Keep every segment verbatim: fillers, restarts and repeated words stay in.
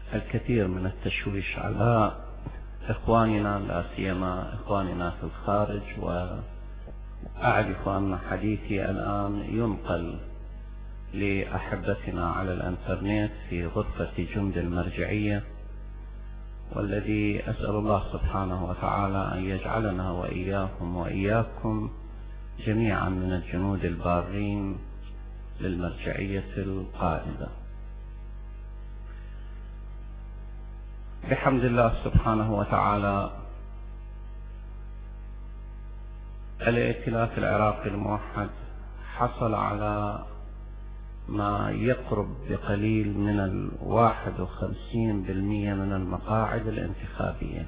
الكثير من التشويش على إخواننا، لا سيما إخواننا في الخارج، وأعرف أن حديثي الآن ينقل لأحبتنا على الإنترنت في غرفة جند المرجعية، والذي أسأل الله سبحانه وتعالى أن يجعلنا وإياهم وإياكم جميعا من الجنود البارين للمرجعية القائدة. بحمد الله سبحانه وتعالى الائتلاف العراقي الموحد حصل على ما يقرب بقليل من الواحد وخمسين بالمئة من المقاعد الانتخابية.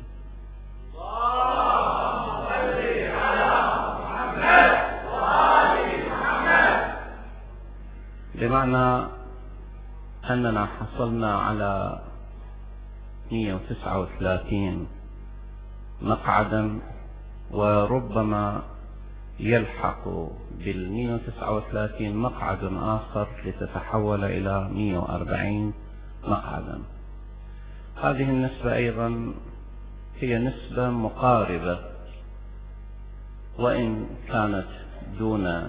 بمعنى أننا حصلنا على مئة وتسعة وثلاثين مقعدا، وربما يلحق بالمئة وتسعة وثلاثين مقعد آخر لتتحول إلى مئة وأربعين مقعدا. هذه النسبة أيضا هي نسبة مقاربة، وإن كانت دون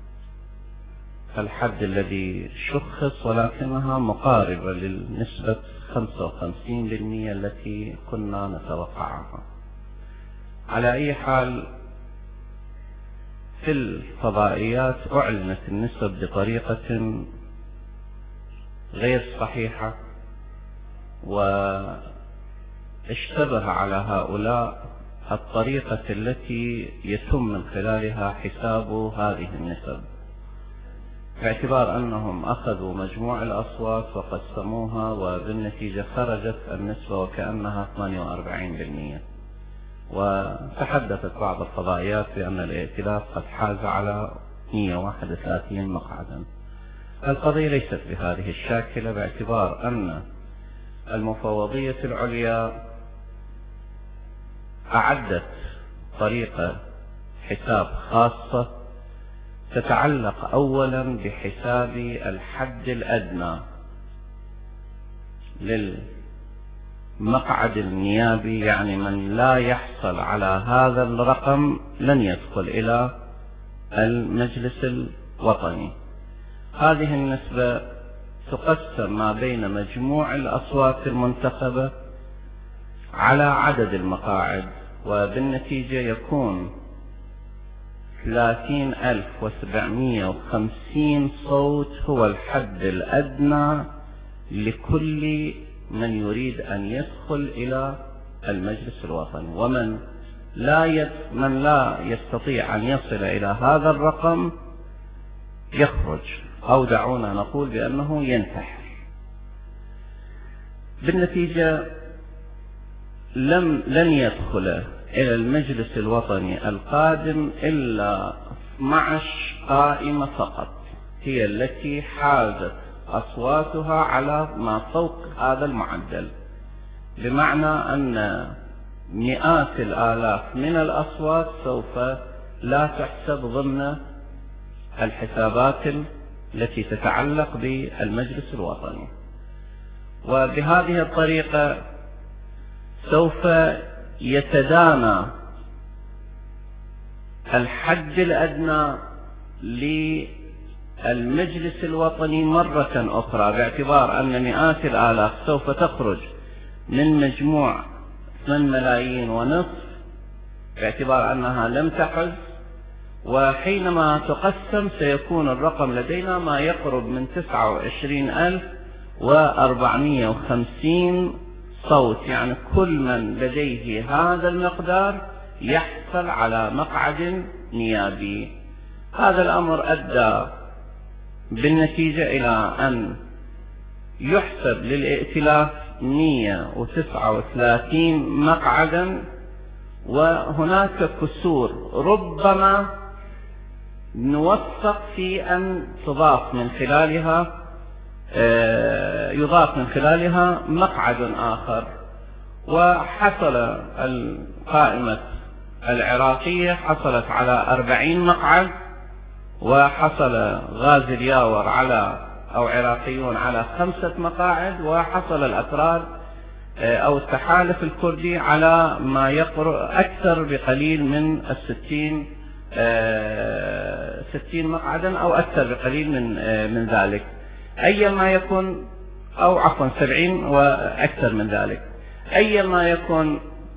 الحد الذي شخص، ولكنها مقاربة للنسبة خمسة وخمسين بالمئة التي كنا نتوقعها. على أي حال، في الفضائيات أعلنت النسب بطريقة غير صحيحة، واشتبه على هؤلاء الطريقة التي يتم من خلالها حساب هذه النسب، باعتبار أنهم أخذوا مجموع الأصوات وقسموها، وبالنتيجة خرجت النسبة وكأنها ثمانية وأربعين بالمئة. وتحدثت بعض الفضائيات بأن الائتلاف قد حاز على مئة وواحد وثلاثين مقعدا. القضية ليست بهذه الشاكلة، باعتبار أن المفوضية العليا أعدت طريقة حساب خاصة تتعلق أولا بحساب الحد الأدنى للمقعد النيابي، يعني من لا يحصل على هذا الرقم لن يدخل إلى المجلس الوطني. هذه النسبة تقسم ما بين مجموع الأصوات المنتخبة على عدد المقاعد، وبالنتيجة يكون ثلاثين ألف وسبعمئة وخمسين صوت هو الحد الأدنى لكل من يريد أن يدخل إلى المجلس الوطني، ومن لا يد... من لا يستطيع أن يصل إلى هذا الرقم يخرج، أو دعونا نقول بأنه ينتحر. بالنتيجة لم لن يدخل إلى المجلس الوطني القادم إلا اثنتي عشرة قائمة فقط، هي التي حازت أصواتها على ما فوق هذا المعدل، بمعنى أن مئات الآلاف من الأصوات سوف لا تحسب ضمن الحسابات التي تتعلق بالمجلس الوطني. وبهذه الطريقة سوف يتدانى الحد الأدنى للمجلس الوطني مرة أخرى، باعتبار أن مئات الآلاف سوف تخرج من مجموع ثمانية ملايين ونصف، باعتبار أنها لم تحز، وحينما تقسم سيكون الرقم لدينا ما يقرب من تسعة وعشرين ألف وأربعمئة وخمسين صوت، يعني كل من لديه هذا المقدار يحصل على مقعد نيابي. هذا الأمر أدى بالنتيجة إلى أن يحسب للائتلاف مئة وتسعة وثلاثين مقعدا، وهناك كسور ربما نوفق في أن تضاف من خلالها يضاف من خلالها مقعد آخر. وحصل القائمة العراقية حصلت على أربعين مقعد، وحصل غازي الياور على أو عراقيون على خمسة مقاعد، وحصل الأتراك أو التحالف الكردي على ما يقرب أكثر بقليل من الستين ستين مقعدا أو أكثر بقليل من من ذلك، أيما يكون، أو عفوا سبعين وأكثر من ذلك. أيما يكون،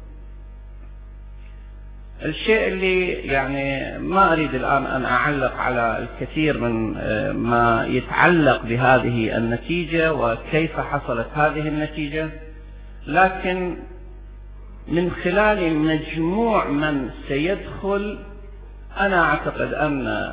الشيء اللي يعني ما أريد الآن أن أعلق على الكثير من ما يتعلق بهذه النتيجة وكيف حصلت هذه النتيجة، لكن من خلال مجموع من سيدخل، أنا أعتقد أن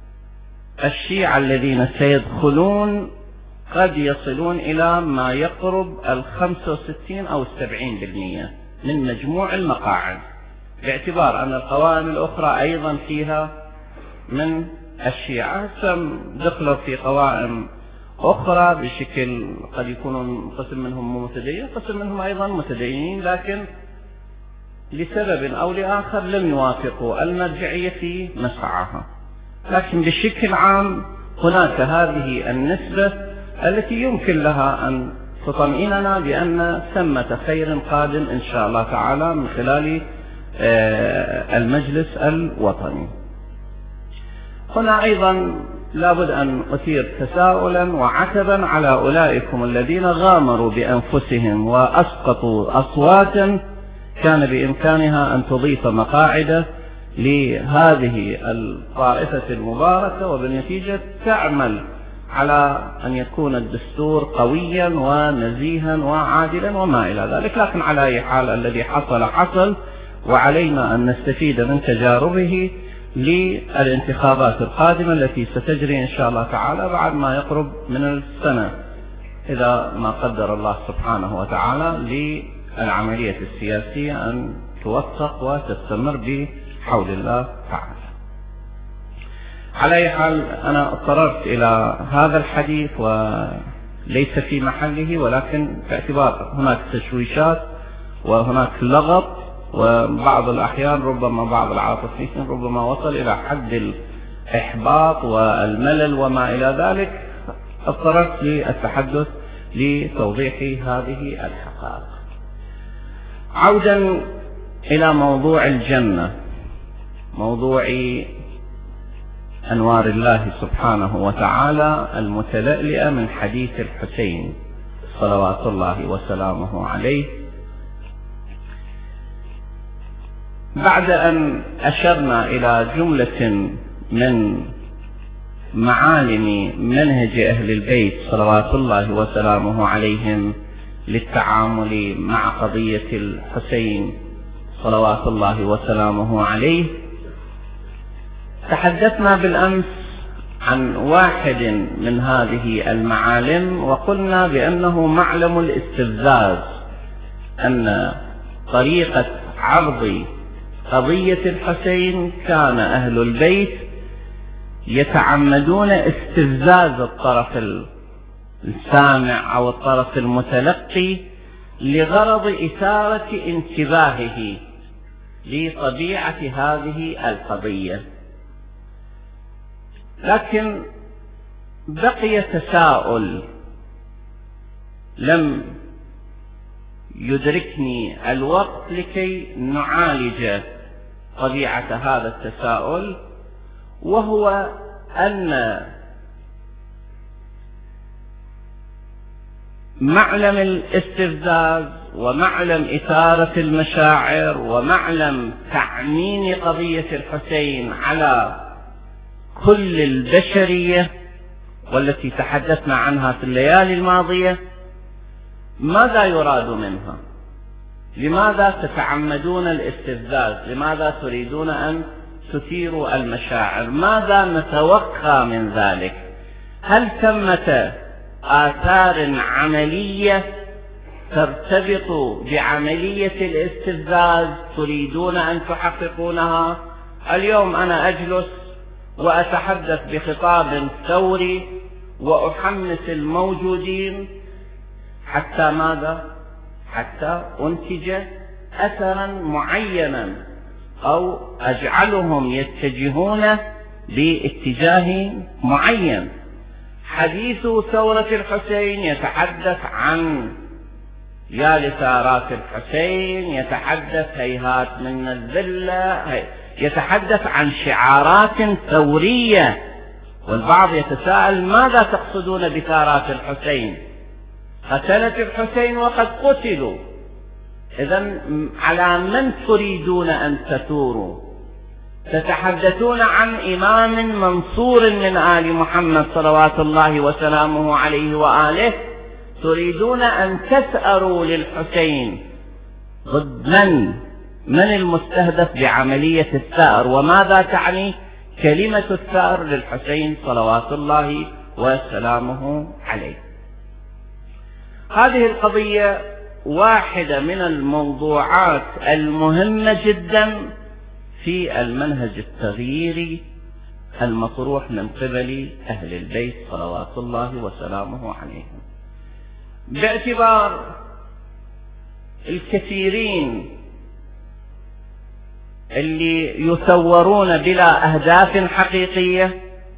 الشيعة الذين سيدخلون قد يصلون إلى ما يقرب الخمسة وستين أو السبعين بالمئة من مجموع المقاعد، باعتبار أن القوائم الأخرى أيضا فيها من الشيعة. دخلوا في قوائم أخرى بشكل قد يكونون قسم منهم متدين، قسم منهم أيضا متدينين، لكن لسبب أو لآخر لم يوافقوا المرجعية في مسعاها. لكن بشكل عام هناك هذه النسبة التي يمكن لها أن تطمئننا بأن ثمة خير قادم إن شاء الله تعالى من خلال المجلس الوطني. هنا أيضا لابد أن أثير تساؤلا وعتبا على أولئكم الذين غامروا بأنفسهم وأسقطوا أصواتا كان بإمكانها أن تضيف مقاعد لهذه الطائفة المباركة، وبالنتيجة تعمل على أن يكون الدستور قويا ونزيها وعادلا وما إلى ذلك. لكن على أي حال الذي حصل حصل، وعلينا أن نستفيد من تجاربه للانتخابات القادمة التي ستجري إن شاء الله تعالى بعد ما يقرب من السنة، إذا ما قدر الله سبحانه وتعالى للعملية السياسية أن توفق وتستمر بحول الله تعالى. على أي حال أنا اضطررت إلى هذا الحديث وليس في محله، ولكن باعتبار هناك تشويشات وهناك لغط، وبعض الأحيان ربما بعض العاطفيين ربما وصل إلى حد الإحباط والملل وما إلى ذلك، اضطررت للتحدث لتوضيح هذه الحقائق. عودا إلى موضوع الجنة، موضوع أنوار الله سبحانه وتعالى المتلألئة من حديث الحسين صلوات الله وسلامه عليه. بعد أن أشرنا إلى جملة من معالم منهج أهل البيت صلوات الله وسلامه عليهم للتعامل مع قضية الحسين صلوات الله وسلامه عليه، تحدثنا بالأمس عن واحد من هذه المعالم وقلنا بأنه معلم الاستفزاز، أن طريقة عرض قضية الحسين كان أهل البيت يتعمدون استفزاز الطرف السامع أو الطرف المتلقي لغرض إثارة انتباهه لطبيعة هذه القضية. لكن بقي تساؤل لم يدركني الوقت لكي نعالج طبيعة هذا التساؤل، وهو أن معلم الاستفزاز ومعلم إثارة المشاعر ومعلم تعميم قضية الحسين على كل البشرية والتي تحدثنا عنها في الليالي الماضية، ماذا يراد منها؟ لماذا تتعمدون الاستفزاز؟ لماذا تريدون أن تثيروا المشاعر؟ ماذا نتوقع من ذلك؟ هل ثمة آثار عملية ترتبط بعملية الاستفزاز تريدون أن تحققونها؟ اليوم أنا أجلس وأتحدث بخطاب ثوري وأحمس الموجودين حتى ماذا؟ حتى أنتج أثرا معينا أو أجعلهم يتجهون باتجاه معين. حديث ثورة الحسين يتحدث عن يا لثارات الحسين، يتحدث هيهات من الذلة، يتحدث عن شعارات ثورية. والبعض يتساءل ماذا تقصدون بثارات الحسين؟ قتلت الحسين وقد قتلوا، إذن على من تريدون أن تثوروا؟ تتحدثون عن إمام منصور من آل محمد صلوات الله وسلامه عليه وآله، تريدون أن تثأروا للحسين ضد من؟ من المستهدف بعملية الثأر؟ وماذا تعني كلمة الثأر للحسين صلوات الله وسلامه عليه؟ هذه القضية واحدة من الموضوعات المهمة جدا في المنهج التغييري المطروح من قبل أهل البيت صلوات الله وسلامه عليهم، باعتبار الكثيرين اللي يثورون بلا أهداف حقيقية،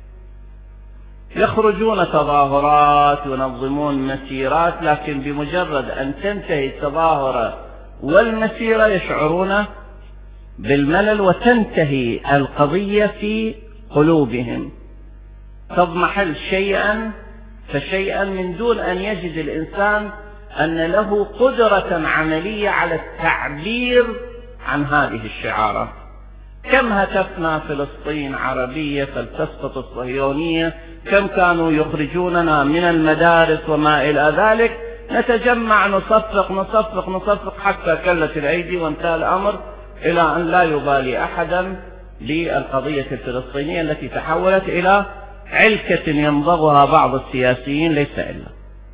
يخرجون تظاهرات ينظمون مسيرات، لكن بمجرد أن تنتهي التظاهرة والمسيرة يشعرون بالملل وتنتهي القضية في قلوبهم، تضمحل شيئا فشيئا من دون أن يجد الإنسان أن له قدرة عملية على التعبير عن هذه الشعارات. كم هتفنا فلسطين عربية فلتسقط الصهيونية، كم كانوا يخرجوننا من المدارس وما إلى ذلك، نتجمع نصفق نصفق نصفق حتى كلت الأيدي وانتهى الأمر إلى أن لا يبالي أحدا بالقضية الفلسطينية التي تحولت إلى علكة يمضغها بعض السياسيين ليس إلا.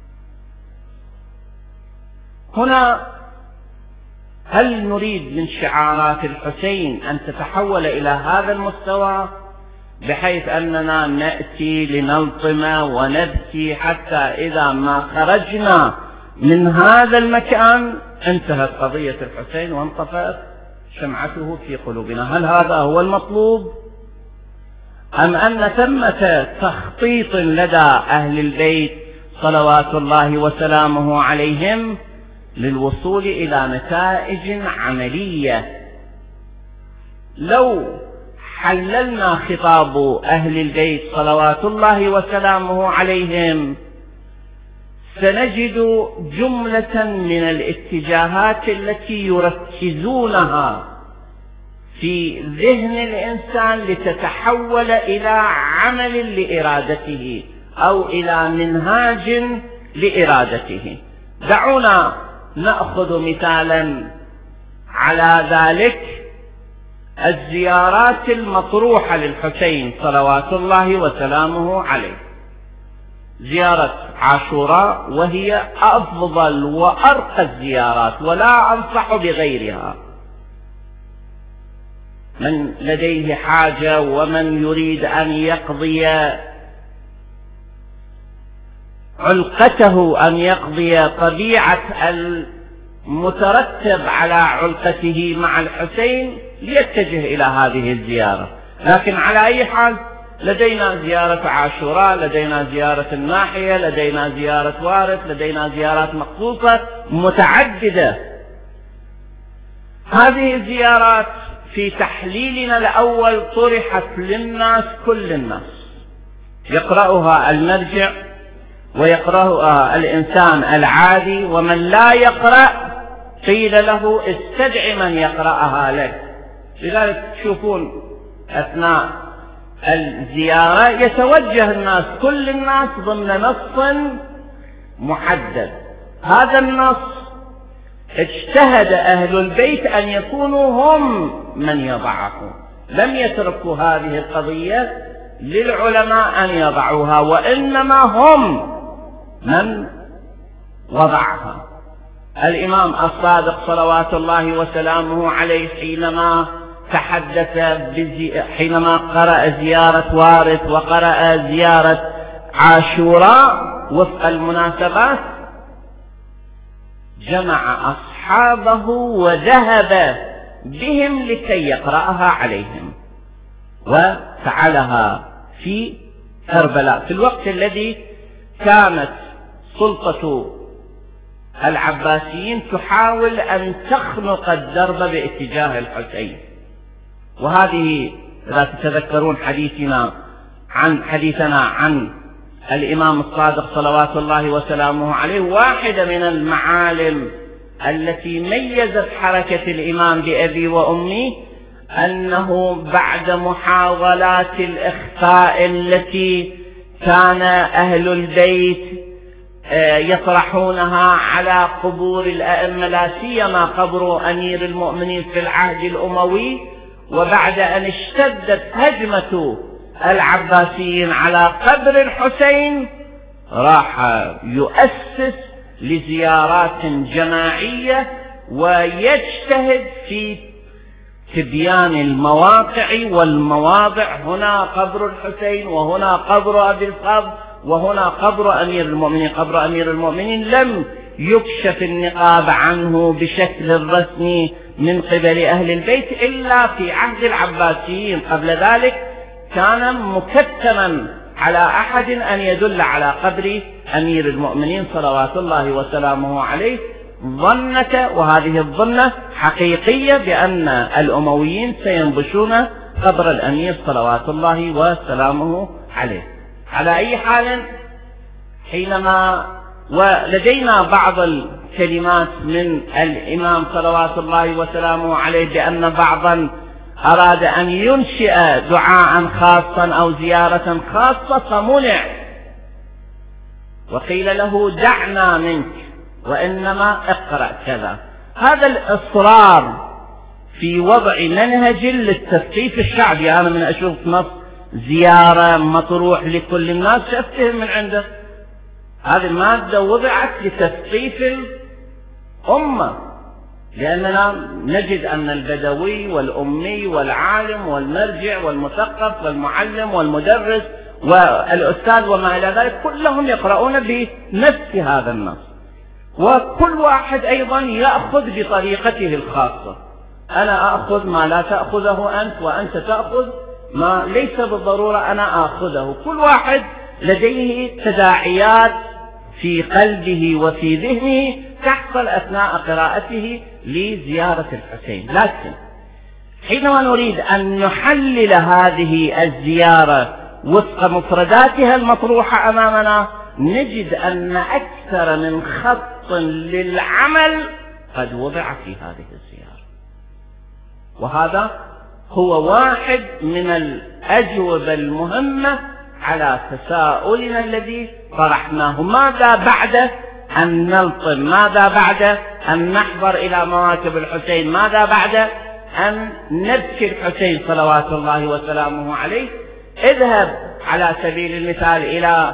هنا هل نريد من شعارات الحسين أن تتحول إلى هذا المستوى بحيث أننا نأتي لنلطم ونبكي حتى إذا ما خرجنا من هذا المكان انتهت قضية الحسين وانطفأت شمعته في قلوبنا؟ هل هذا هو المطلوب؟ أم أن ثمة تخطيط لدى أهل البيت صلوات الله وسلامه عليهم للوصول إلى نتائج عملية؟ لو حللنا خطاب أهل البيت صلوات الله وسلامه عليهم سنجد جملة من الاتجاهات التي يركزونها في ذهن الإنسان لتتحول إلى عمل لإرادته أو إلى منهاج لإرادته. دعونا نأخذ مثالا على ذلك الزيارات المطروحة للحسين صلوات الله وسلامه عليه. زيارة عاشوراء وهي أفضل وأرقى الزيارات ولا أنصح بغيرها. من لديه حاجة ومن يريد أن يقضي علقته، أن يقضي طبيعة المترتب على علقته مع الحسين، ليتجه إلى هذه الزيارة. لكن على أي حال لدينا زيارة عاشوراء، لدينا زيارة الناحية، لدينا زيارة وارث، لدينا زيارات مخصوصة متعددة. هذه الزيارات في تحليلنا الأول طرحت للناس، كل الناس يقرأها المرجع ويقرأها الإنسان العادي، ومن لا يقرأ قيل له استدع من يقرأها لك. لذلك تشوفون أثناء الزيارة يتوجه الناس، كل الناس ضمن نص محدد. هذا النص اجتهد أهل البيت أن يكونوا هم من يضعه، لم يتركوا هذه القضية للعلماء أن يضعوها، وإنما هم من وضعها. الإمام الصادق صلوات الله وسلامه عليه حينما تحدث بزي... حينما قرأ زيارة وارث وقرأ زيارة عاشوراء وفق المناسبات، جمع أصحابه وذهب بهم لكي يقرأها عليهم، وفعلها في كربلاء في الوقت الذي كانت سلطة العباسيين تحاول أن تخنق الدرب باتجاه الحسين. وهذه إذا تتذكرون حديثنا عن حديثنا عن الإمام الصادق صلوات الله وسلامه عليه، واحدة من المعالم التي ميزت حركة الإمام بأبي وأمي أنه بعد محاولات الإخفاء التي كان أهل البيت يطرحونها على قبور الأئمة، لا سيما قبر أمير المؤمنين في العهد الأموي، وبعد أن اشتدت هجمة العباسيين على قبر الحسين راح يؤسس لزيارات جماعية ويجتهد في تبيان المواقع والمواضع، هنا قبر الحسين وهنا قبر أبي الفضل وهنا قبر أمير المؤمنين. قبر أمير المؤمنين لم يكشف النقاب عنه بشكل رسمي من قبل أهل البيت إلا في عهد العباسيين، قبل ذلك كان مكتما على أحد أن يدل على قبر أمير المؤمنين صلوات الله وسلامه عليه، ظنة، وهذه الظنة حقيقية، بأن الأمويين سينبشون قبر الأمير صلوات الله وسلامه عليه. على أي حال، حينما ولدينا بعض الكلمات من الإمام صلوات الله وسلامه عليه بأن بعضا أراد أن ينشئ دعاء خاصا أو زيارة خاصة فمنع، وقيل له دعنا منك وإنما اقرأ كذا. هذا الإصرار في وضع منهج للتثقيف الشعبي، أنا من أشوف نص زيارة مطروح لكل الناس شفتهم من عنده، هذه المادة وضعت لتثقيف الأمة، لأننا نجد أن البدوي والأمي والعالم والمرجع والمثقف والمعلم والمدرس والأستاذ وما إلى ذلك كلهم يقرؤون بنفس هذا النص، وكل واحد أيضا يأخذ بطريقته الخاصة. أنا أخذ ما لا تأخذه أنت، وأنت تأخذ ما ليس بالضرورة أنا أخذه. كل واحد لديه تداعيات في قلبه وفي ذهنه تحصل أثناء قراءته لزيارة الحسين، لكن حينما نريد أن نحلل هذه الزيارة وفق مفرداتها المطروحة أمامنا نجد أن أكثر من خط للعمل قد وضع في هذه الزيارة، وهذا هو واحد من الأجوبة المهمة على تساؤلنا الذي طرحناه: ماذا بعد أن نلطم؟ ماذا بعد أن نحضر إلى مواكب الحسين؟ ماذا بعد أن نبكي الحسين صلوات الله وسلامه عليه؟ اذهب على سبيل المثال إلى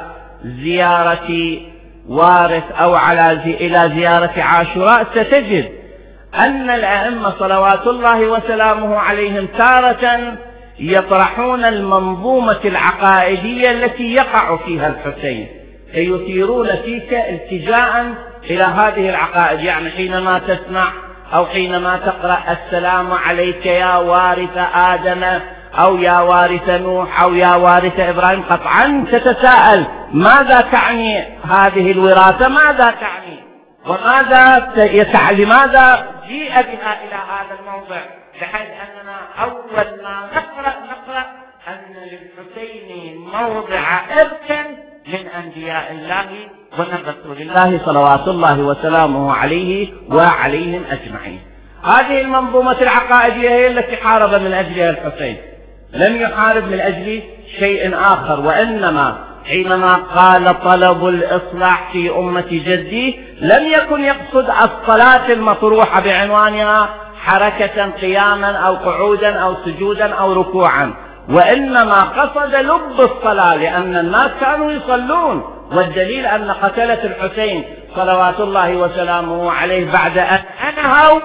زيارة وارث أو على زي إلى زيارة عاشوراء، ستجد أن الأئمة صلوات الله وسلامه عليهم تارة يطرحون المنظومة العقائدية التي يقع فيها الحسين، فيثيرون فيك التجاء إلى هذه العقائد. يعني حينما تسمع أو حينما تقرأ السلام عليك يا وارث آدم أو يا وارث نوح أو يا وارث إبراهيم، قطعا تتساءل ماذا تعني هذه الوراثة؟ ماذا تعني؟ وماذا يتعني؟ لماذا جيء بها إلى هذا الموضع؟ بحيث أننا أول ما نقرأ نقرأ أن للحسين موضع إرث من أنبياء الله ومن رسول الله صلوات الله وسلامه عليه وعليهم أجمعين. هذه المنظومة العقائدية هي التي حارب من أجلها الحسين، لم يحارب من أجل شيء آخر. وإنما حينما قال طلب الإصلاح في أمة جدي لم يكن يقصد الصلاة المطروحة بعنوانها حركة قياما أو قعودا أو سجودا أو ركوعا، وإنما قصد لب الصلاة، لأن الناس كانوا يصلون، والدليل أن قتلة الحسين صلوات الله وسلامه عليه بعد أن أنهوا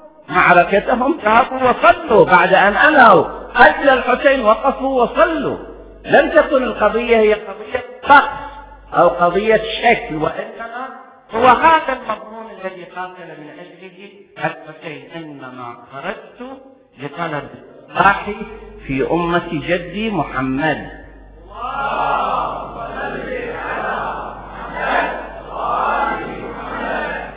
معركتهم ذهبوا وصلوا، بعد أن أنهوا قتل الحسين وقفوا وصلوا. لم تكن القضية هي قضية طقس أو قضية شكل، وإنما هو هذا المضمون الذي قاتل من أجله الحسين: إنما خرجت لطلب الإصلاح في أمة جدي محمد.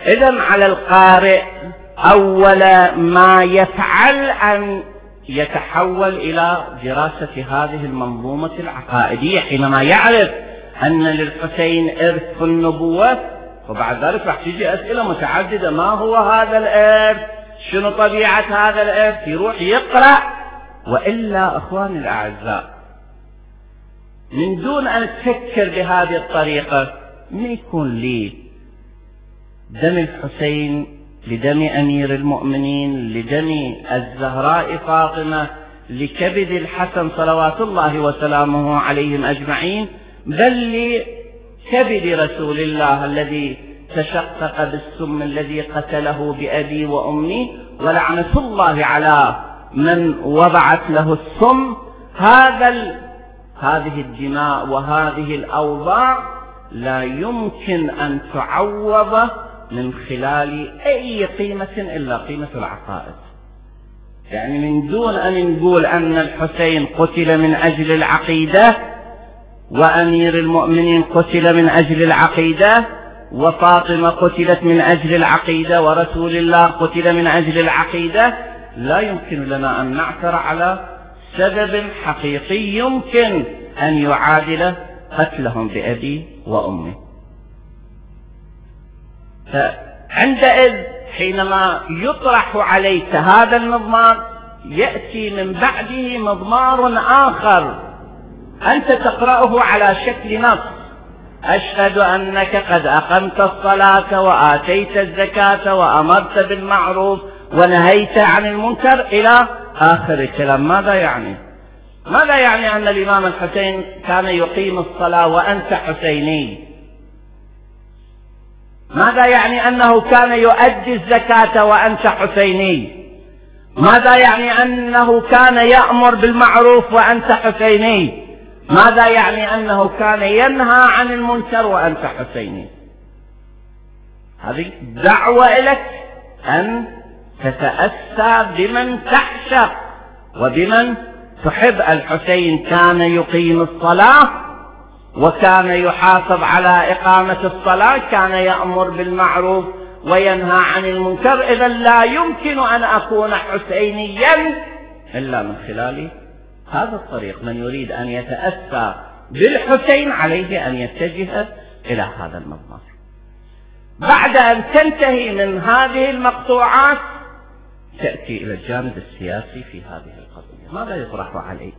إذن على القارئ أول ما يفعل أن يتحول إلى دراسة هذه المنظومة العقائدية حينما يعرف أن للحسين إرث في النبوة. وبعد ذلك راح تيجي أسئلة متعددة، ما هو هذا الإرث؟ شنو طبيعة هذا الإرث؟ يروح يقرأ. وإلا أخواني الأعزاء، من دون أن تفكر بهذه الطريقة، ما يكون لي دم الحسين لدم أمير المؤمنين، لدم الزهراء فاطمة، لكبد الحسن صلوات الله وسلامه عليهم أجمعين، بل لكبد رسول الله الذي تشقق بالسم الذي قتله بأبي وأمي، ولعنة الله على من وضعت له السم. هذا ال... هذه الدماء وهذه الأوضاع لا يمكن أن تعوض من خلال أي قيمة إلا قيمة العقائد. يعني من دون أن نقول أن الحسين قتل من أجل العقيدة، وأمير المؤمنين قتل من أجل العقيدة، وفاطمة قتلت من أجل العقيدة، ورسول الله قتل من أجل العقيدة، لا يمكن لنا أن نعثر على سبب حقيقي يمكن أن يعادل قتلهم بأبي وأمي. فعندئذ حينما يطرح عليك هذا المضمار، يأتي من بعده مضمار آخر أنت تقرأه على شكل نص: أشهد أنك قد أقمت الصلاة وآتيت الزكاة وأمرت بالمعروف ونهيت عن المنكر إلى آخر الكلام. ماذا يعني؟ ماذا يعني أن الإمام الحسين كان يقيم الصلاة وأنت حسيني؟ ماذا يعني أنه كان يؤدي الزكاة وأنت حسيني؟ ماذا يعني أنه كان يأمر بالمعروف وأنت حسيني؟ ماذا يعني أنه كان ينهى عن المنكر وأنت حسيني؟ هذه دعوة لك أن تتأسى بمن تعشق وبمن تحب. الحسين كان يقيم الصلاة وكان يحافظ على إقامة الصلاة، كان يأمر بالمعروف وينهى عن المنكر. إذا لا يمكن أن أكون حسينيا إلا من خلال هذا الطريق. من يريد أن يتأسى بالحسين عليه أن يتجه إلى هذا المضمار. بعد أن تنتهي من هذه المقطوعات تأتي إلى الجانب السياسي في هذه القضية. ماذا يطرح عليك؟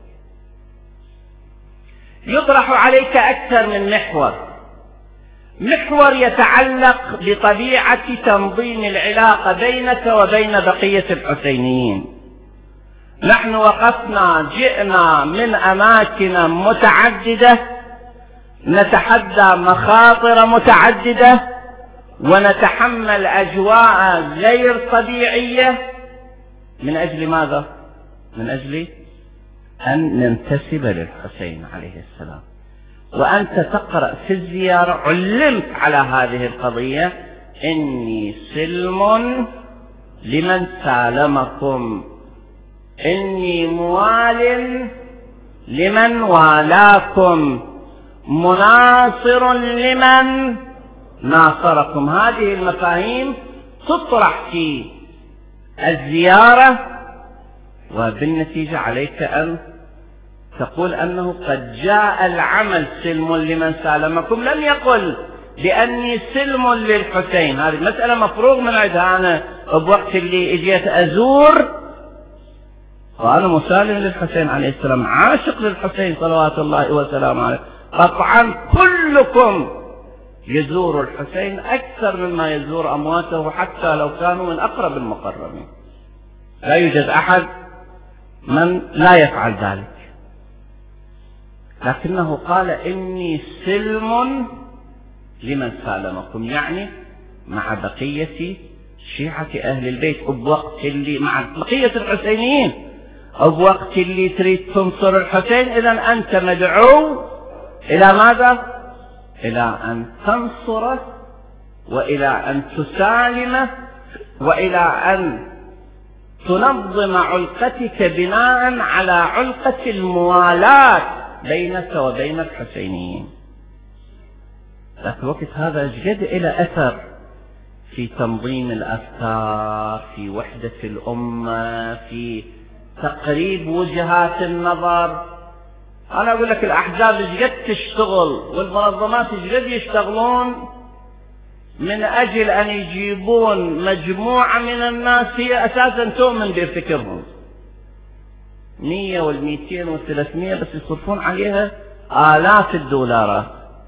يطرح عليك أكثر من محور. محور يتعلق بطبيعة تنظيم العلاقة بينك وبين بقية الحسينيين. نحن وقفنا جئنا من أماكن متعددة، نتحدى مخاطر متعددة، ونتحمل أجواء غير طبيعية. من أجل ماذا؟ من أجل أن ننتسب للحسين عليه السلام. وأنت تقرأ في الزيارة علمت على هذه القضية: إني سلم لمن سالمكم، إني موال لمن والاكم، مناصر لمن ناصركم. هذه المفاهيم تطرح في الزيارة، وبالنتيجة عليك أن تقول أنه قد جاء العمل سلم لمن سالمكم. لم يقل بأني سلم للحسين. هذه مسألة مفروغ من عندها. أنا بوقت اللي اجيت أزور وأنا مسالم للحسين عليه السلام، عاشق للحسين صلوات الله وسلامه عليه. قطعا كلكم يزور الحسين أكثر مما يزور أمواته، حتى لو كانوا من أقرب المقربين. لا يوجد أحد من لا يفعل ذلك. لكنه قال: إني سلم لمن سالمكم، يعني مع بقية شيعة أهل البيت، بوقت اللي مع بقية الحسينيين، بوقت اللي تريد تنصر الحسين. إذا أنت مدعو إلى ماذا؟ إلى أن تنصره، وإلى أن تسالمه، وإلى أن تنظم علقتك بناء على علقة الموالاة بينك وبين الحسينيين. لكن وقت هذا جد إلى أثر في تنظيم الأفكار، في وحدة الأمة، في تقريب وجهات النظر. أنا أقول لك الأحزاب ايش قد تشتغل والمنظمات ايش قد يشتغلون من أجل أن يجيبون مجموعة من الناس هي أساسا تؤمن بفكرهم، مية والمئتين والثلاثمية، بس يصرفون عليها آلاف الدولارات.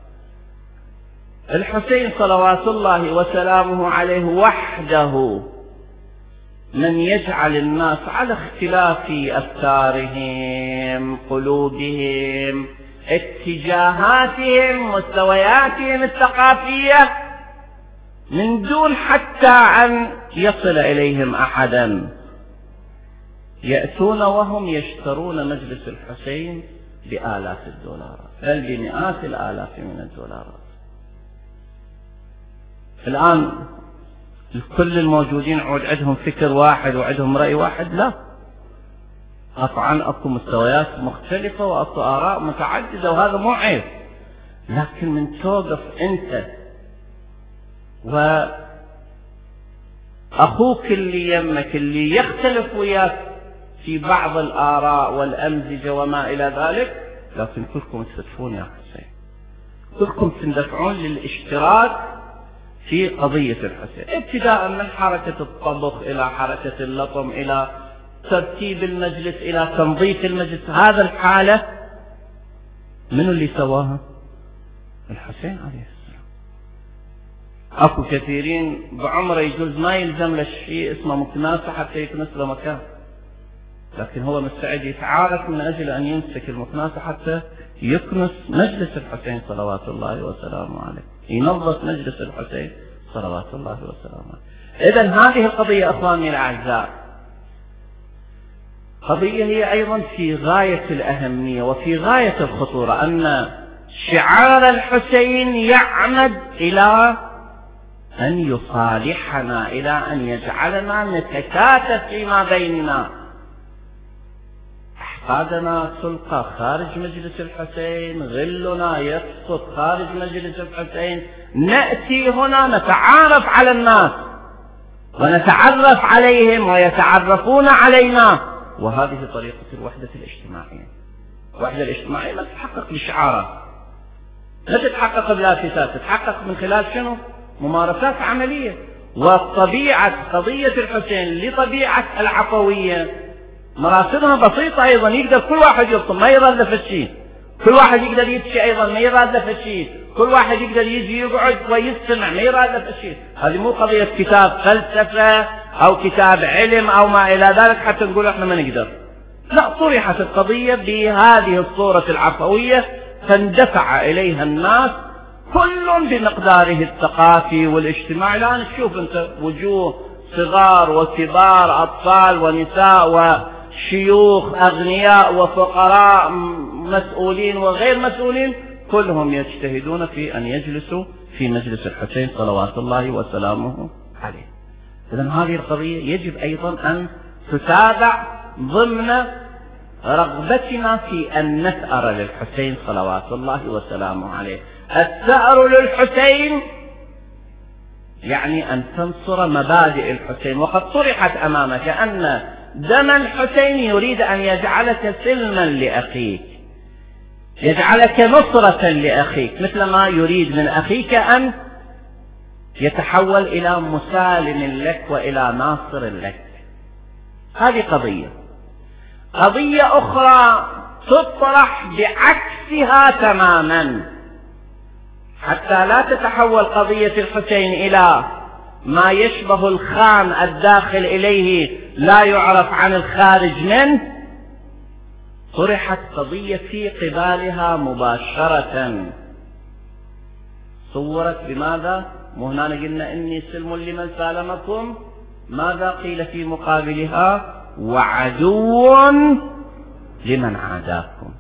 الحسين صلوات الله وسلامه عليه وحده من يجعل الناس على اختلاف أفكارهم، قلوبهم، اتجاهاتهم، مستوياتهم الثقافية، من دون حتى أن يصل إليهم أحدا، يأتون وهم يشترون مجلس الحسين بآلاف الدولارات، بل بمئات الآلاف من الدولارات. الآن كل الموجودين عود عندهم فكر واحد وعندهم رأي واحد؟ لا، قطعا اكو مستويات مختلفة واكو آراء متعددة، وهذا مو عيب، لكن من توقف انت وأخوك اللي يمك اللي يختلف وياك في بعض الآراء والأمزجة وما إلى ذلك، لكن كلكم تدفعون يا حسين، كلكم تندفعون للاشتراك في قضية الحسين، ابتداء من حركة الطبخ إلى حركة اللطم إلى ترتيب المجلس إلى تنظيف المجلس. هذا الحالة من اللي سواها؟ الحسين عليه السلام. اكو كثيرين بعمره يجوز ما يلزم له شيء اسمه مكناسة حتى يكنس له مكان، لكن هو مستعد يتعارك من اجل ان يمسك المكناسة حتى يكنس مجلس الحسين صلوات الله وسلامه عليه، ينظف مجلس الحسين صلوات الله وسلامه عليه. اذا هذه القضية اخواني الاعزاء قضية هي ايضا في غاية الاهمية وفي غاية الخطورة، ان شعار الحسين يعمد الى أن يصالحنا، إلى أن يجعلنا نتكاتف فيما بيننا. أحقادنا تلقى خارج مجلس الحسين، غلنا يسقط خارج مجلس الحسين، نأتي هنا نتعارف على الناس ونتعرف عليهم ويتعرفون علينا، وهذه طريقة الوحدة الاجتماعية. الوحدة الاجتماعية ما تتحقق بشعارات، لا تتحقق بلافتات، تتحقق من خلال شنو؟ ممارسات عملية. وطبيعة قضية الحسين لطبيعة العفوية مراسمها بسيطة أيضا، يقدر كل واحد يلطم ما يراد له شيء، كل واحد يقدر يبكي أيضا ما يراد له شيء، كل واحد يقدر يجي يقعد ويستمع ما يراد له شيء. هذه مو قضية كتاب فلسفة أو كتاب علم أو ما إلى ذلك حتى نقول احنا ما نقدر، لا، طرحت القضية بهذه الصورة العفوية فاندفع إليها الناس كل بمقداره الثقافي والاجتماعي. الآن تشوف أنت وجوه صغار وكبار، أطفال ونساء وشيوخ، أغنياء وفقراء، مسؤولين وغير مسؤولين، كلهم يجتهدون في أن يجلسوا في مجلس الحسين صلوات الله وسلامه عليه. إذن هذه القضية يجب أيضا أن تتابع ضمن رغبتنا في أن نثأر للحسين صلوات الله وسلامه عليه. الثأر للحسين يعني أن تنصر مبادئ الحسين، وقد طرحت أمامك أن دم الحسين يريد أن يجعلك سلما لأخيك، يجعلك نصرة لأخيك، مثل ما يريد من أخيك أن يتحول إلى مسالم لك وإلى ناصر لك. هذه قضية. قضية أخرى تطرح بعكسها تماما حتى لا تتحول قضية الحسين إلى ما يشبه الخان الداخل إليه لا يعرف عن الخارج منه. طرحت قضية في قبالها مباشرة، صورت بماذا؟ مو هنا قلنا إني سلم لمن سالمكم، ماذا قيل في مقابلها؟ وعدو لمن عاداكم.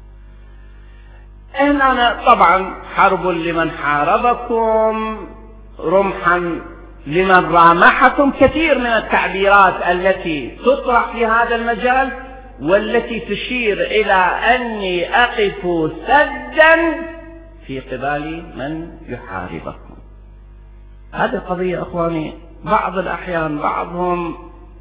هنا طبعا حرب لمن حاربكم، رمحا لمن رامحكم، كثير من التعبيرات التي تطرح في هذا المجال والتي تشير إلى أني أقف سدا في قبال من يحاربكم. هذه القضية أخواني بعض الأحيان بعضهم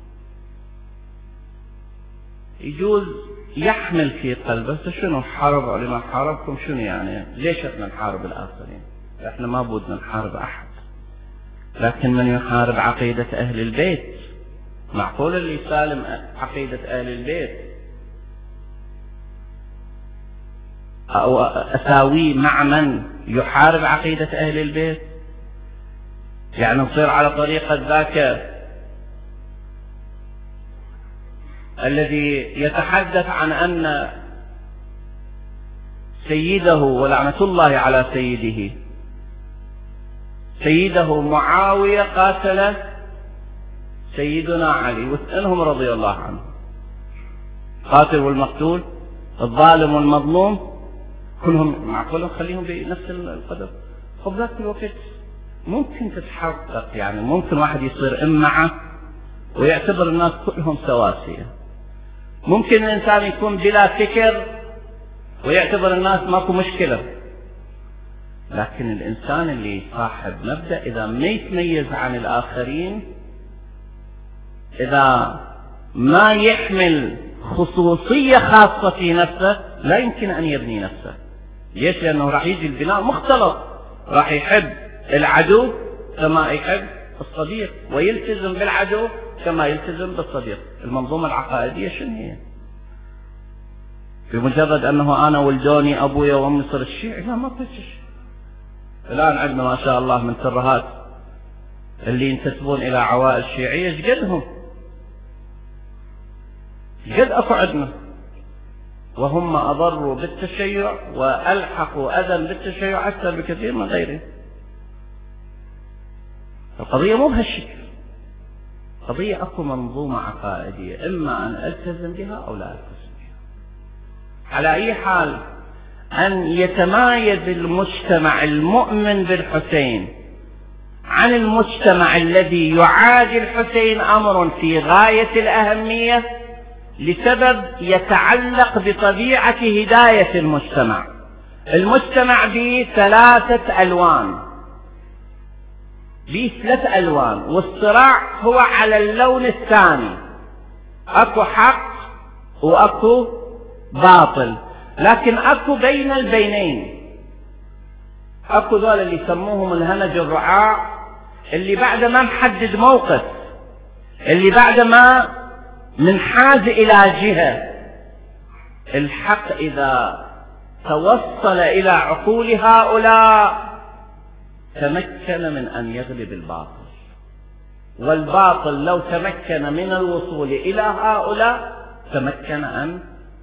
يجوز يحمل في قلبه شنو حارب علماء حاربكم شنو يعني ليش احنا نحارب الآخرين؟ احنا ما بدنا نحارب أحد، لكن من يحارب عقيدة أهل البيت معقول اللي يسالم عقيدة أهل البيت أو أساويه مع من يحارب عقيدة أهل البيت؟ يعني نصير على طريقة ذاك الذي يتحدث عن أن سيده ولعنة الله على سيده سيده معاوية قاتل سيدنا علي واسألهم رضي الله عنه، قاتل والمقتول الظالم والمظلوم كلهم معقولة خليهم بنفس القدر. طب ذاك الوقت ممكن تتحقق، يعني ممكن واحد يصير إمعة ويعتبر الناس كلهم سواسية، ممكن الإنسان يكون بلا فكر ويعتبر الناس ماكو مشكلة، لكن الإنسان اللي صاحب مبدأ إذا ما يتميز عن الآخرين، إذا ما يحمل خصوصية خاصة في نفسه لا يمكن أن يبني نفسه. ليش؟ لأنه راح يجي البناء مختلط، راح يحب العدو كما يحب الصديق ويلتزم بالعدو كما يلتزم بالصديق. المنظومة العقائدية شنو هي؟ بمجرد أنه أنا ولدوني أبويا وأمي صرت الشيعي، لا ما تجيش. الآن عندنا ما شاء الله من ترهات اللي ينتسبون إلى عوائل شيعية ايش قد أكو عندنا، وهم أضروا بالتشيع وألحقوا أذى بالتشيع أكثر بكثير من غيره. القضية مو بهالشكل، قضية أكو منظومة عقائدية إما أن ألتزم بها أو لا ألتزم بها. على أي حال أن يتمايز المجتمع المؤمن بالحسين عن المجتمع الذي يعادي الحسين أمر في غاية الأهمية لسبب يتعلق بطبيعة هداية المجتمع. المجتمع به ثلاثة ألوان، به ثلاث ألوان، والصراع هو على اللون الثاني. أكو حق وأكو باطل، لكن أكو بين البينين. أكو ذول اللي يسموهم الهمج الرعاع، اللي بعد ما نحدد موقف، اللي بعد ما منحاز إلى جهة، الحق إذا توصل إلى عقول هؤلاء تمكن من أن يغلب الباطل، والباطل لو تمكن من الوصول إلى هؤلاء تمكن أن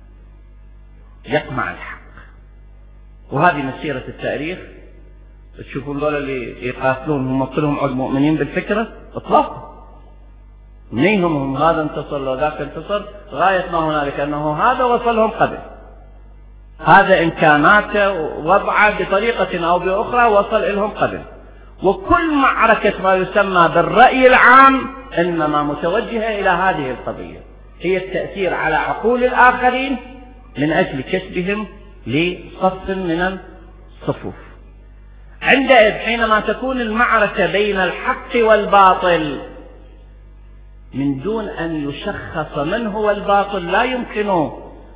يقمع الحق. وهذه مسيرة التاريخ. تشوفون دول اللي يقاتلون هم كلهم عد مؤمنين بالفكرة اطلاقا، منهم هذا انتصر لو ذاك انتصر، غاية ما هنالك أنه هذا وصلهم قبل، هذا إمكاناته وضعه بطريقة أو بأخرى وصل إلهم قبل. وكل معركة ما يسمى بالرأي العام إنما متوجهة إلى هذه القضية، هي التأثير على عقول الآخرين من أجل كسبهم لصف من الصفوف. عندئذ حينما تكون المعركة بين الحق والباطل من دون أن يشخص من هو الباطل، لا يمكن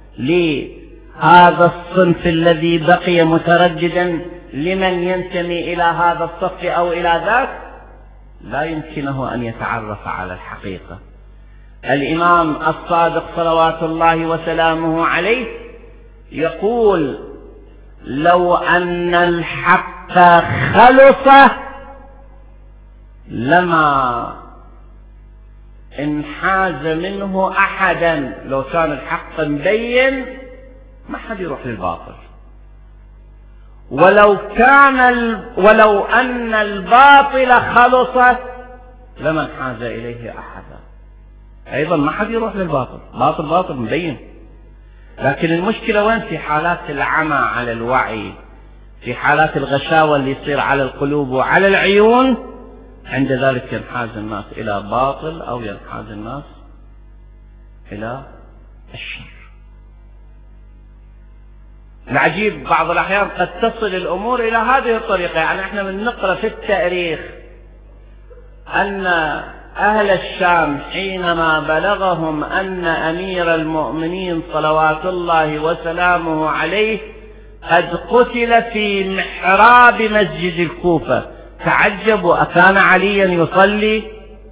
لهذا الصنف الذي بقي مترددا لمن ينتمي إلى هذا الصف أو إلى ذاك، لا يمكنه أن يتعرف على الحقيقة. الإمام الصادق صلوات الله وسلامه عليه يقول: لو أن الحق خلص لما انحاز منه أحدا. لو كان الحق مبين ما حد يروح للباطل. ولو كان ال... ولو أن الباطل خلص لما انحاز إليه أحدا. أيضا ما حد يروح للباطل، باطل باطل مبين. لكن المشكلة وين؟ في حالات العمى على الوعي، في حالات الغشاوة اللي يصير على القلوب وعلى العيون، عند ذلك ينحاز الناس إلى باطل أو ينحاز الناس إلى الشر. العجيب بعض الأحيان قد تصل الأمور إلى هذه الطريقة. يعني احنا من نقرأ في التاريخ أن أهل الشام حينما بلغهم أن أمير المؤمنين صلوات الله وسلامه عليه قد قتل في محراب مسجد الكوفة تعجبوا، أكان عليا يصلي؟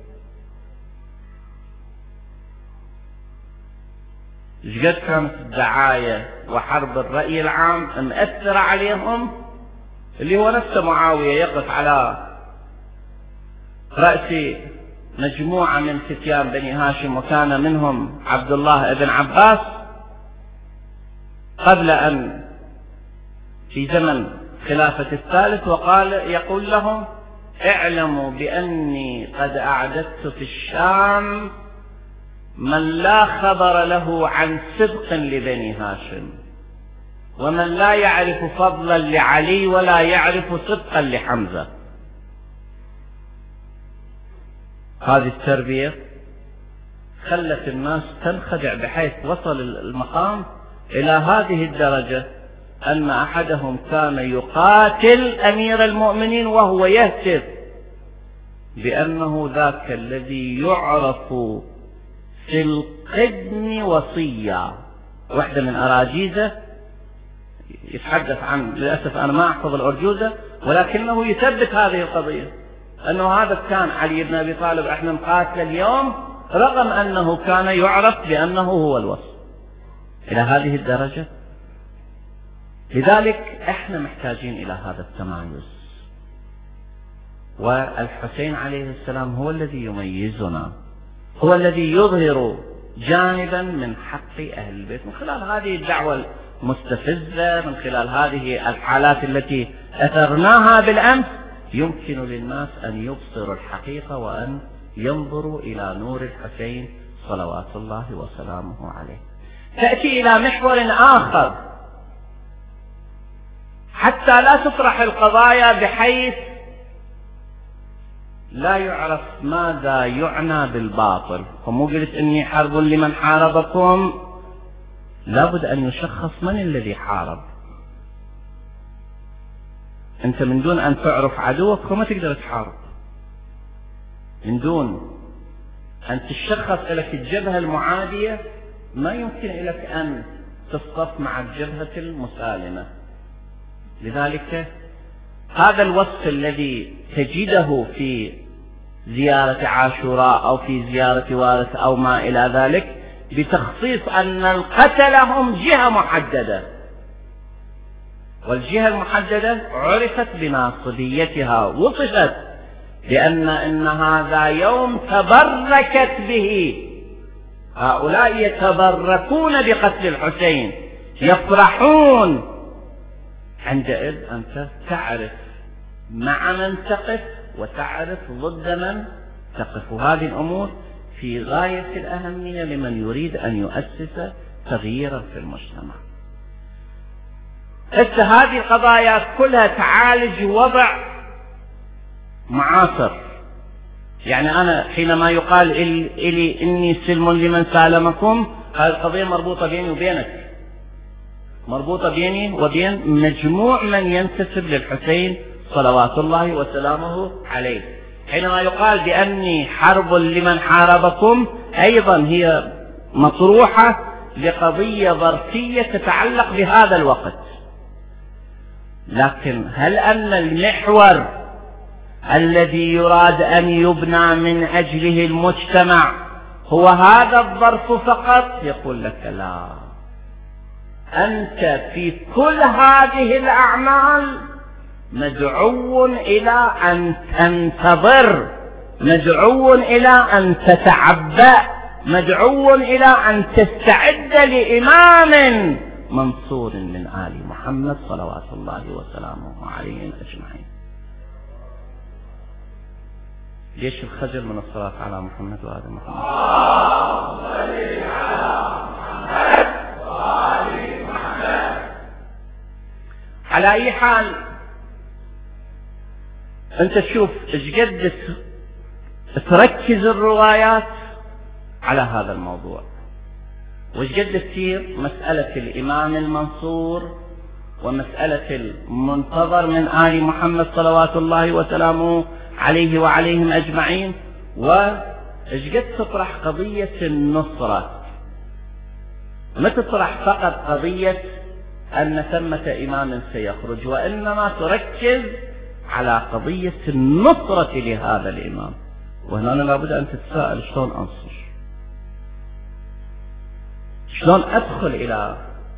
إيش قد كانت الدعاية وحرب الرأي العام مؤثرة عليهم، اللي هو نفسه معاوية يقف على رأس مجموعة من فتيان بني هاشم، وكان منهم عبد الله بن عباس، قبل أن في زمن خلافة الثالث، وقال يقول لهم اعلموا بأني قد أعددت في الشام من لا خبر له عن صدق لبني هاشم، ومن لا يعرف فضلا لعلي ولا يعرف صدقا لحمزة. هذه التربية خلت الناس تنخدع، بحيث وصل المقام إلى هذه الدرجة أن أحدهم كان يقاتل أمير المؤمنين وهو يهتف بأنه ذاك الذي يعرف في القدم وصيا. واحدة من أراجيزة يتحدث عن، للأسف أنا ما أحفظ الأرجوزة، ولكنه يثبت هذه القضية، أنه هذا كان علي بن أبي طالب احنا نقاتل اليوم رغم أنه كان يعرف بأنه هو الوصي، إلى هذه الدرجة. لذلك احنا محتاجين إلى هذا التمايز، والحسين عليه السلام هو الذي يميزنا، هو الذي يظهر جانبا من حق أهل البيت من خلال هذه الدعوة المستفزة، من خلال هذه الحالات التي أثرناها بالأمس. يمكن للناس أن يبصروا الحقيقة وأن ينظروا إلى نور الحسين صلوات الله وسلامه عليه. تأتي إلى محور آخر حتى لا تطرح القضايا بحيث لا يعرف ماذا يعنى بالباطل. فمو قلت إني حرب لمن حاربكم، لابد أن يشخص من الذي حارب. أنت من دون أن تعرف عدوك فما تقدر تحارب، من دون أن تشخص لك الجبهة المعادية ما يمكن لك أن تصطف مع الجبهة المسالمة. لذلك هذا الوصف الذي تجده في زيارة عاشوراء أو في زيارة وارث أو ما إلى ذلك، بتخصيص أن القتل هم جهة محددة، والجهة المحددة عرفت بناصبيتها، وصفت لأن إن هذا يوم تبركت به، هؤلاء يتبركون بقتل الحسين، يفرحون. عندئذ أنت تعرف مع من تقف وتعرف ضد من تقف، وهذه الأمور في غاية الأهمية لمن يريد أن يؤسس تغييرا في المجتمع. هسه هذه القضايا كلها تعالج وضع معاصر. يعني أنا حينما يقال إلي إني سلم لمن سالمكم، هذه القضية مربوطة بيني وبينك، مربوطة بيني وبين مجموع من ينتسب للحسين صلوات الله وسلامه عليه. حينما يقال بأني حرب لمن حاربكم، أيضا هي مطروحة لقضية ظرفية تتعلق بهذا الوقت. لكن هل أن المحور الذي يراد أن يبنى من أجله المجتمع هو هذا الظرف فقط؟ يقول لك لا، أنت في كل هذه الأعمال مدعو إلى أن تنتظر، مدعو إلى أن تتعبأ، مدعو إلى أن تستعد لإمام منصور من آل محمد صلوات الله وسلامه عليهم أجمعين. ليش الخجل من الصلاة على محمد وآل محمد؟ على أي حال أنت تشوف إيش قد تركز الروايات على هذا الموضوع، وإيش قد تصير مسألة الإمام المنصور ومسألة المنتظر من آل محمد صلوات الله وسلامه عليه وعليهم أجمعين. وإيش قد تطرح قضية النصرة، ما تطرح فقط قضية أن ثمة إمام سيخرج، وإنما تركز على قضية النصرة لهذا الإمام. وهنا لابد أن تتساءل شلون أنصر، شلون أدخل إلى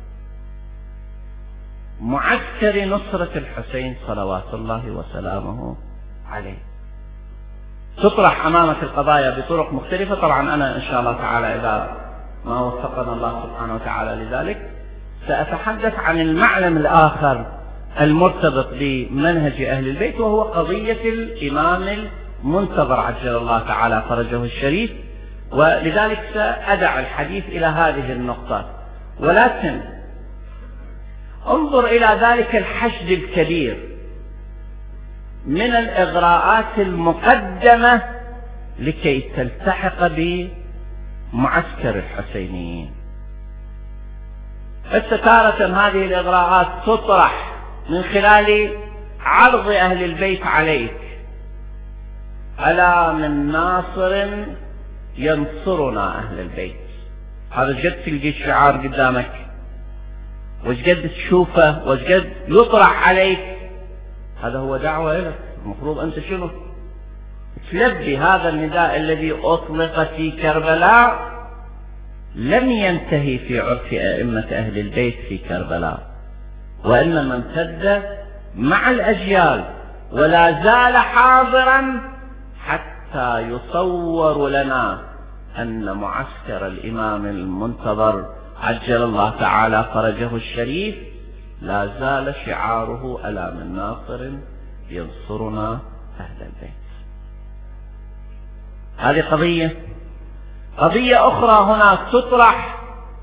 معسكر نصرة الحسين صلوات الله وسلامه عليه. تطرح أمامك القضايا بطرق مختلفة. طبعا أنا إن شاء الله تعالى إذا ما وفقنا الله سبحانه وتعالى لذلك سأتحدث عن المعلم الآخر المرتبط بمنهج أهل البيت، وهو قضية الإمام المنتظر عجل الله تعالى فرجه الشريف. ولذلك سأدع الحديث إلى هذه النقطة، ولكن انظر إلى ذلك الحشد الكبير من الإغراءات المقدمة لكي تلتحق بمعسكر الحسينيين. فستارة هذه الإغراءات تطرح من خلال عرض أهل البيت عليك: ألا من ناصر ينصرنا أهل البيت. هذا جد تلقي الشعار قدامك، وجد تشوفه، وجد يطرح عليك. هذا هو دعوة لك. المفروض أنت شنو؟ تلبي هذا النداء الذي أطلق في كربلاء. لم ينتهي في عرف أئمة أهل البيت في كربلاء، وإنما امتد مع الأجيال ولا زال حاضرا حتى يصور لنا أن معسكر الإمام المنتظر عجل الله تعالى فرجه الشريف لا زال شعاره: ألا من ناصر ينصرنا أهل البيت. هذه قضية. قضية أخرى هنا تطرح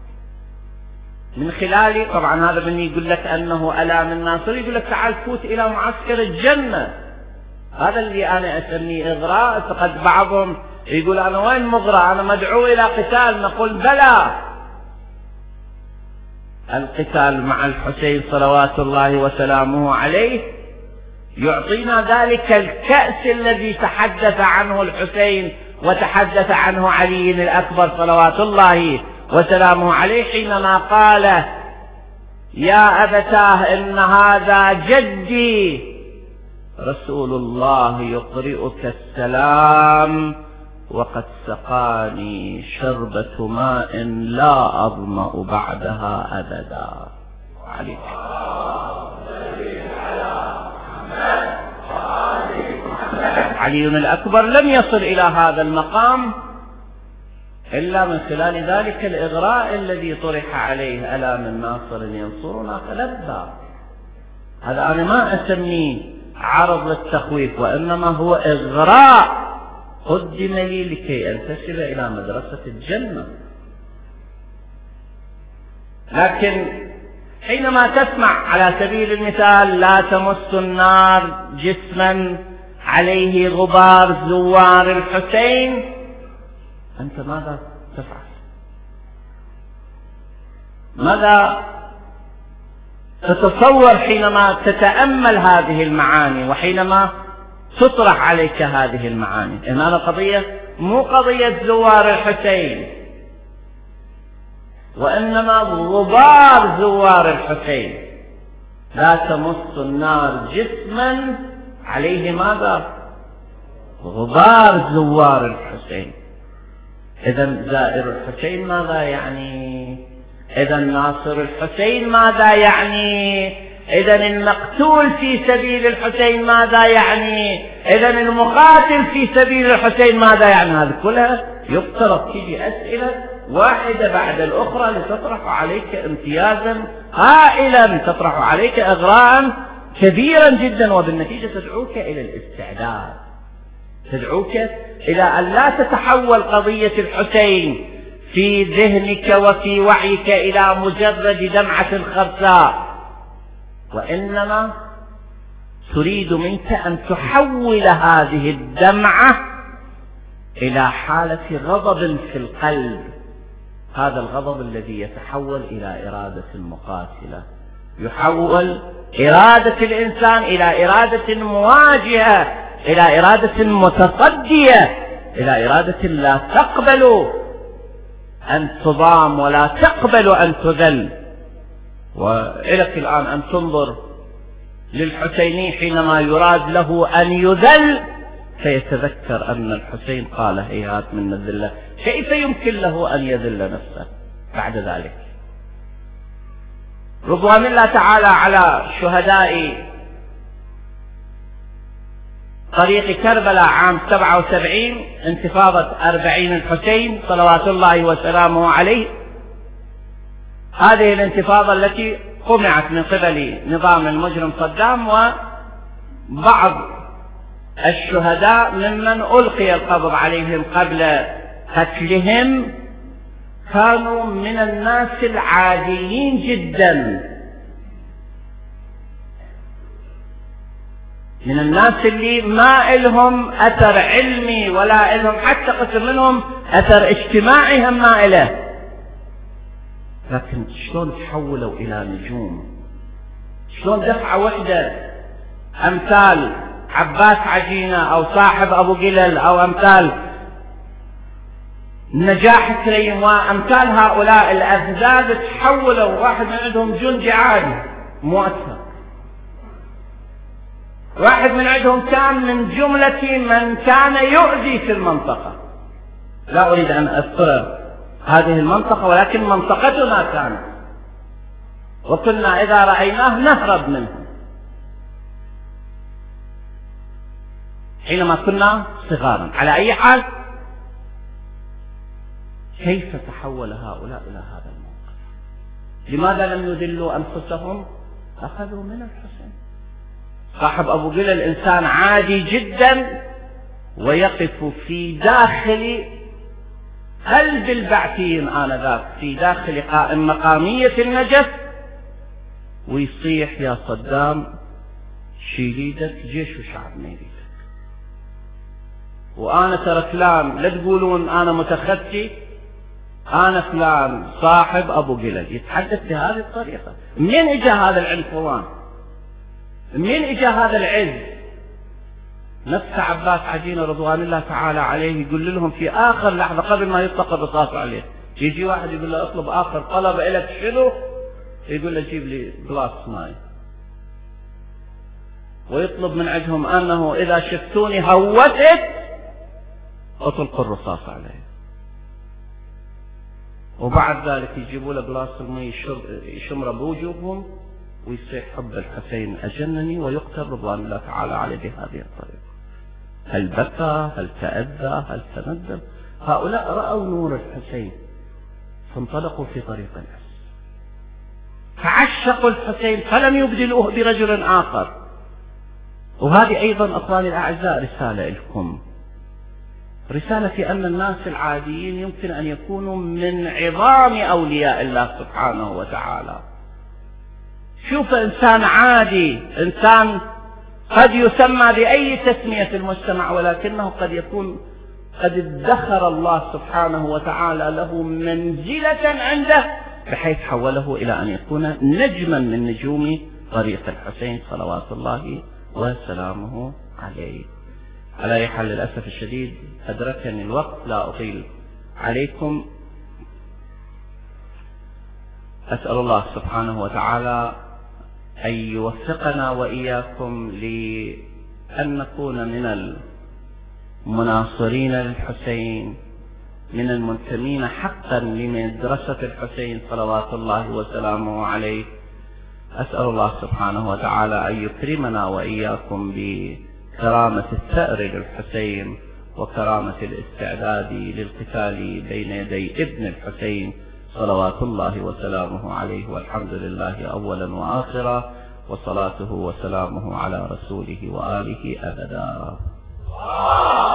من خلال، طبعا هذا من يقول لك أنه ألا من ناصر، يقول لك تعال فوت إلى معسكر الجنة. هذا اللي أنا أسميه إغراء. فقد بعضهم يقول: أنا وين مغرى؟ أنا مدعو إلى قتال. نقول: بلى، القتال مع الحسين صلوات الله وسلامه عليه يعطينا ذلك الكأس الذي تحدث عنه الحسين وتحدث عنه علي الأكبر صلوات الله وسلامه عليه حينما قال: يا أبتاه إن هذا جدي رسول الله يقرئك السلام وقد سقاني شربة ماء لا أظمأ بعدها أبدا. عليك علي الأكبر لم يصل إلى هذا المقام إلا من خلال ذلك الإغراء الذي طرح عليه: ألا من ناصر ينصرنا، فلبى. هذا أنا ما أسميه عرض للتخويف، وإنما هو إغراء قدم لي لكي أنتسب إلى مدرسة الجنة. لكن حينما تسمع على سبيل المثال: لا تمس النار جسما عليه غبار زوار الحسين، أنت ماذا تفعل؟ ماذا تتصور حينما تتأمل هذه المعاني وحينما تطرح عليك هذه المعاني؟ إن هذا قضية مو قضية زوار الحسين، وإنما غبار زوار الحسين. لا تمس النار جسما عليه ماذا؟ غبار زوار الحسين. إذن زائر الحسين ماذا يعني؟ إذن ناصر الحسين ماذا يعني؟ إذن المقتول في سبيل الحسين ماذا يعني؟ إذن المقاتل في سبيل الحسين ماذا يعني؟ هذه كلها يفترض تيجي أسئلة واحدة بعد الأخرى لتطرح عليك امتيازا هائلا، تطرح عليك إغراء كبيرا جدا، وبالنتيجة تدعوك إلى الاستعداد، تدعوك إلى أن لا تتحول قضية الحسين في ذهنك وفي وعيك إلى مجرد دمعة خرساء، وإنما تريد منك أن تحول هذه الدمعة إلى حالة غضب في القلب. هذا الغضب الذي يتحول إلى إرادة المقاتلة، يحول إرادة الإنسان إلى إرادة مواجهة إلى إرادة متصدية إلى إرادة لا تقبل أن تضام ولا تقبل أن تذل. وإلك الآن أن تنظر للحسيني حينما يراد له أن يذل فيتذكر أن الحسين قال هيهات من الذلة، كيف يمكن له أن يذل نفسه بعد ذلك؟ رضوان الله تعالى على شهداء طريق كربلاء عام سبعة وسبعين، انتفاضة أربعين الحسين صلوات الله وسلامه عليه. هذه الانتفاضة التي قمعت من قبل نظام المجرم صدام وبعض الشهداء ممن ألقي القبض عليهم قبل قتلهم كانوا من الناس العاديين جدا، من الناس اللي ما إلهم أثر علمي ولا إلهم حتى قسم منهم أثر اجتماعي هم ما إله، لكن شلون تحولوا إلى نجوم، شلون دفعة واحدة أمثال عباس عجينة أو صاحب أبو قلل أو أمثال نجاح كريم وأمثال هؤلاء الأفذاذ تحولوا واحد من عندهم جندي عادي مؤثر، واحد من عندهم كان من جملة من كان يؤذي في المنطقة. لا أريد أن أذكر هذه المنطقة ولكن منطقتنا كانت، وكنا إذا رأيناه نهرب منه حينما كنا صغارا. على أي حال كيف تحول هؤلاء إلى هذا الموقف؟ لماذا لم يذلوا أنفسهم؟ أخذوا من الحسين. صاحب أبو قلل إنسان عادي جدا ويقف في داخل قلب البعثيين آنذاك، في داخل قائم مقامية النجف، ويصيح يا صدام شيل ايدك، جيش وشعب ما يريدك، وأنا ترى فلان لا تقولون أنا متخفي، أنا فلان صاحب أبو قلل. يتحدث بهذه الطريقة. منين إجا هذا العنفوان؟ منين إجا هذا العز؟ نفس عباس عجينة رضوان الله تعالى عليه يقول لهم في آخر لحظة قبل ما يطلق الرصاص عليه، يجي واحد يقول له اطلب آخر طلب إلك شنو؟ يقول له جيب لي جلاس ماي، ويطلب من عندهم أنه إذا شفتوني هوست اطلقوا الرصاص عليه، وبعد ذلك يجيبوا له جلاس المي يشمر بوجوههم ويصيح حب الحسين أجنني، ويقتل رضوان الله تعالى عليه بهذه الطريقة. هل بكى؟ هل تأذى؟ هل تندم؟ هؤلاء رأوا نور الحسين فانطلقوا في طريق العز، فعشقوا الحسين فلم يبدلوه برجل آخر. وهذه أيضا أخواني الأعزاء رسالة لكم، رسالة في أن الناس العاديين يمكن أن يكونوا من عظام أولياء الله سبحانه وتعالى. شوف إنسان عادي، إنسان قد يسمى بأي تسمية في المجتمع، ولكنه قد يكون قد ادخر الله سبحانه وتعالى له منزلة عنده بحيث حوله إلى أن يكون نجما من نجوم طريق الحسين صلوات الله وسلامه عليه. على أي حال للأسف الشديد أدركني الوقت، لا أطيل عليكم. أسأل الله سبحانه وتعالى أن يوفقنا وإياكم لأن نكون من المناصرين للحسين، من المنتمين حقا لمدرسة الحسين صلوات الله وسلامه عليه. أسأل الله سبحانه وتعالى أن يكرمنا وإياكم بكرامة الثأر للحسين وكرامة الاستعداد للقتال بين يدي ابن الحسين صلوات الله وسلامه عليه. والحمد لله أولا وآخرا، وصلاته وسلامه على رسوله وآله أبدا.